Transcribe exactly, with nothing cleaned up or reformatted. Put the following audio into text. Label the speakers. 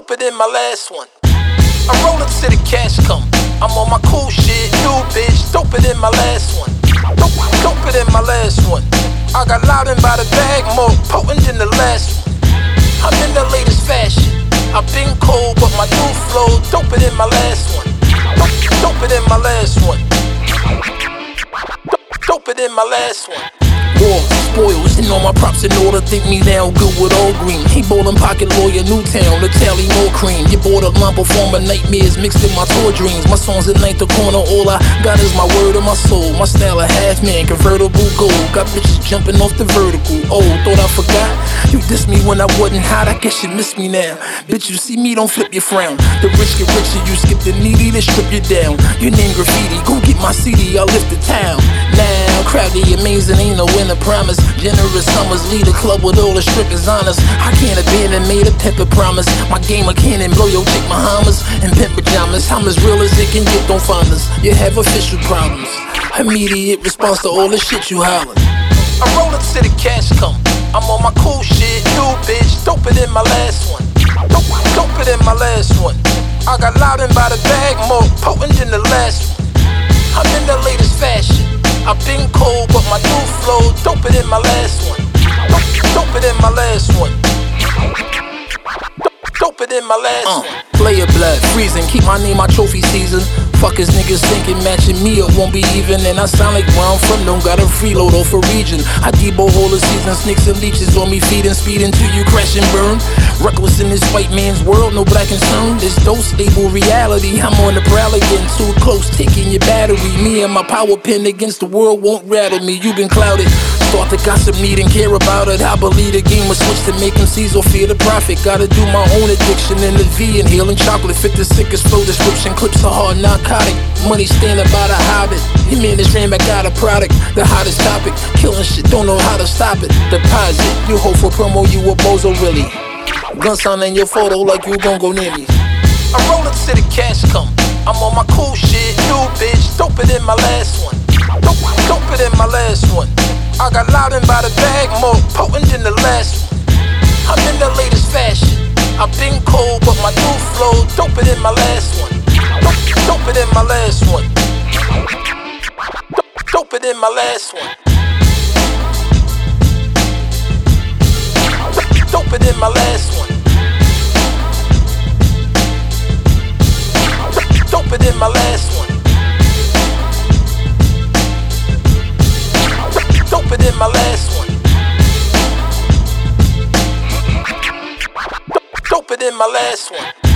Speaker 1: doper than my last one. I'm rolling till the cash come. I'm on my cool shit, new bitch, doper than my last one. Dope, doper than my last one. I got loudin' by the bag, more potent than the last one. I'm in the latest fashion. I've been cold, but my new flow doper than my last one. Dope, doper than my last one. Doper than my last one. War, spoils, and all my props in order. Think me now good with all green. He ballin' pocket lawyer, Newtown, the tally more cream. You bought up line performer nightmares mixed in my tour dreams. My songs at night the corner, all I got is my word and my soul. My style a half man, convertible gold. Got bitches jumping off the vertical. Oh, thought I forgot? You dissed me when I wasn't hot, I guess you miss me now. Bitch, you see me, don't flip your frown. The rich get richer, you skip the needy, they strip you down. Your name graffiti, go get my C D, I'll lift the town. Now, crowdy, amazing, ain't no winner promise. Generous summers, lead a club with all the strippers honest. I can't abandon, made a pepper promise. My game a cannon, blow your chick Bahamas and pimp pajamas. I'm as real as it can get, don't find us. You have official problems. Immediate response to all the shit you hollering. I'm rolling till the cash come. I'm on my cool shit, new bitch, doper than my last one. Dope, doper than my last one. I got loudin' by the bag, more potent than the last one. I'm in the latest fashion. I've been cold, but my new flow doper than my last one. Dope, doper than my last one. Doper than my last uh, one. Player blood, freezing, keep my name my trophy season. Fuckers niggas thinking matching me up won't be even. And I sound like where I'm from, don't got a freeload off a region. I debo whole of season, snakes and leeches on me feeding, speeding till you crash and burn. Reckless in this white man's world, no black concern. This dose stable reality, I'm on the prowl again. Too close, taking your battery. Me and my power pin against the world won't rattle me. You been clouded, start to gossip, need and care about it. I believe the game was switched to make M Cs or fear the profit. Gotta do my own addiction in the V, inhaling chocolate. Fit the sickest flow description, clips are hard narcotic. Money standing by the hobbit. He man this ran back out of product. The hottest topic, killing shit, don't know how to stop it. Deposit, you hope for promo, you a bozo really. Gun sign in your photo like you gon' go near me. I'm rolling till the cash come. I'm on my cool shit, new bitch, doper than my last one. Dope, doper than my last one. I got loudin' by the bag, more potent than the last one. I'm in the latest fashion. I've been cold, but my new flow doper than my last one. Dope, doper than my last one. Doper than my last one. Doper than my last one. Doper than my last one. Doper than my last one. Doper than my last one.